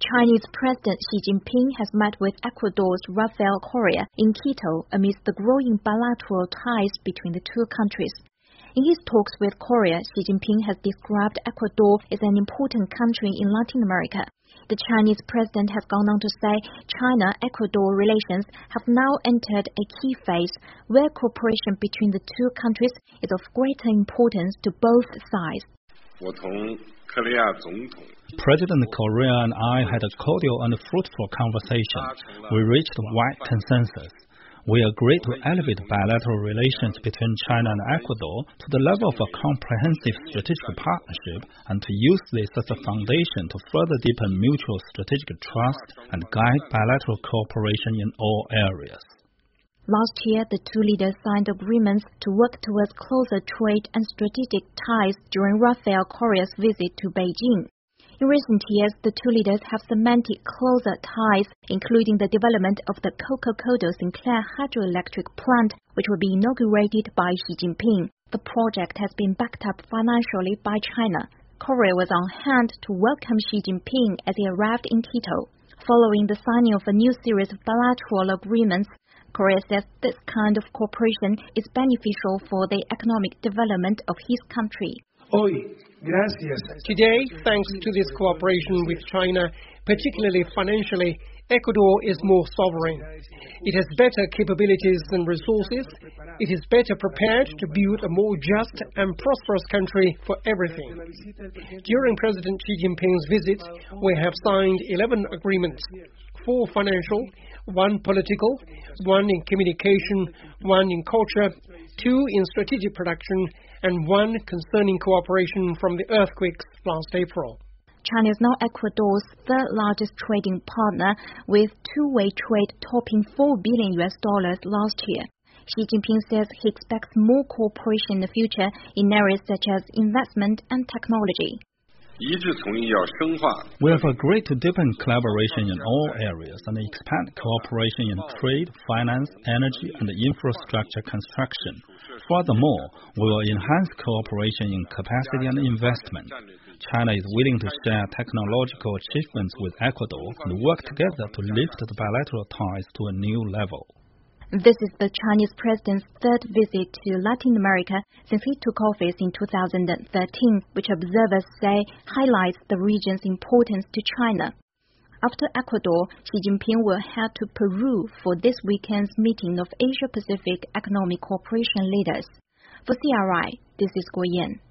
Chinese President Xi Jinping has met with Ecuador's Rafael Correa in Quito amidst the growing bilateral ties between the two countries. In his talks with Correa, Xi Jinping has described Ecuador as an important country in Latin America. The Chinese president has gone on to say China-Ecuador relations have now entered a key phase where cooperation between the two countries is of greater importance to both sides. President Correa and I had a cordial and fruitful conversation. We reached a wide consensus. We agreed to elevate bilateral relations between China and Ecuador to the level of a comprehensive strategic partnership and to use this as a foundation to further deepen mutual strategic trust and guide bilateral cooperation in all areas. Last year, the two leaders signed agreements to work towards closer trade and strategic ties during Rafael Correa's visit to Beijing. In recent years, the two leaders have cemented closer ties, including the development of the Coca-Cola Sinclair hydroelectric plant, which will be inaugurated by Xi Jinping. The project has been backed up financially by China. Correa was on hand to welcome Xi Jinping as he arrived in Quito. Following the signing of a new series of bilateral agreements, Correa says this kind of cooperation is beneficial for the economic development of his country. Today, thanks to this cooperation with China, particularly financially, Ecuador is more sovereign. It has better capabilities and resources. It is better prepared to build a more just and prosperous country for everything. During President Xi Jinping's visit, we have signed 11 agreements, 4 financial, 1 political, 1 in communication, 1 in culture, 2 in strategic production, and 1 concerning cooperation from the earthquakes last April. China is now Ecuador's third largest trading partner, with two-way trade topping $4 billion last year. Xi Jinping says he expects more cooperation in the future in areas such as investment and technology. We have agreed to deepen collaboration in all areas and expand cooperation in trade, finance, energy, and infrastructure construction. Furthermore, we will enhance cooperation in capacity and investment. China is willing to share technological achievements with Ecuador and work together to lift the bilateral ties to a new level. This is the Chinese president's third visit to Latin America since he took office in 2013, which observers say highlights the region's importance to China. After Ecuador, Xi Jinping will head to Peru for this weekend's meeting of Asia-Pacific Economic Cooperation leaders. For CRI, this is Guo Yan.